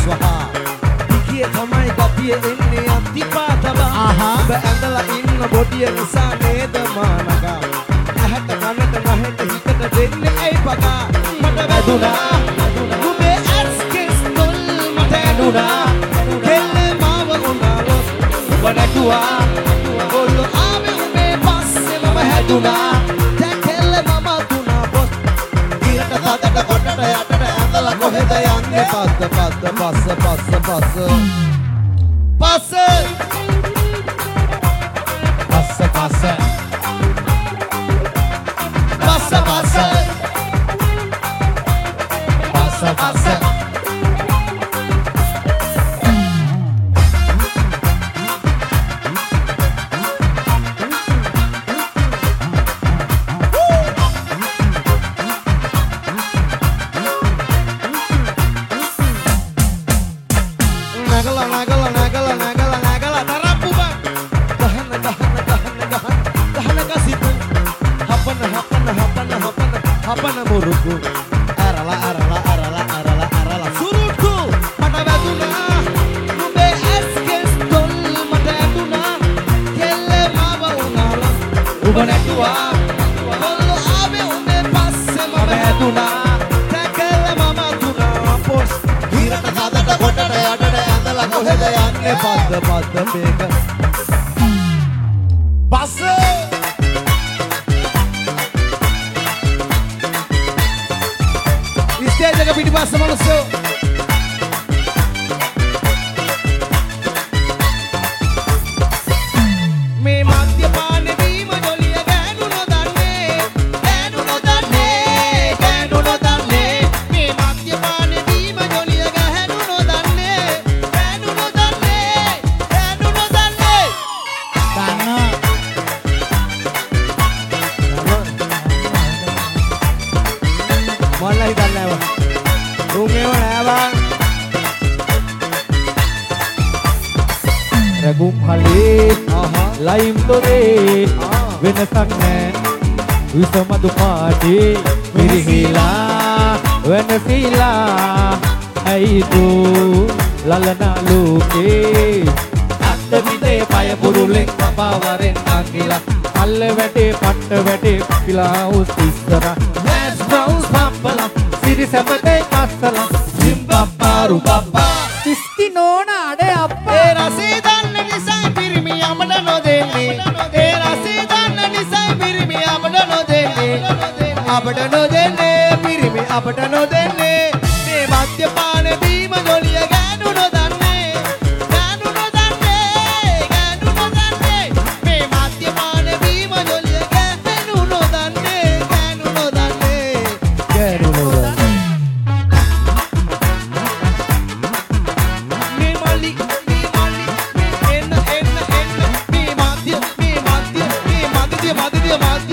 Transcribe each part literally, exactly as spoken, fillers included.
වහා දිගිය තමයි ගතිය එන්නේ අතිපාතවා බැඳලා ඉන්න බොඩිය නිසා නේද මානගා ඇහැට කනට නැහෙට හිතට දෙන්නේ ඇයි පගා මට වැදුනා උඹේ ඇස්කෙස් තොල් මට ඇනුනා කෙල්ල මාව උනාලොස් උඹ නැටුවා කොල්ලෝ ආවේ උඹේ පස්සේ මම හැදුනා දැකෙල්ල මම දුනා බොස් ඉරට තදට කොටට යටට ඇඳලා කොහෙද යන්නේ පස්ස පස්ස පස්ස පස්ස පස්ස පස්ස පස්ස පස්ස පස්ස පස්ස පස්ස පස්ස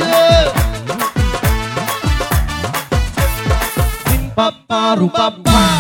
Rupa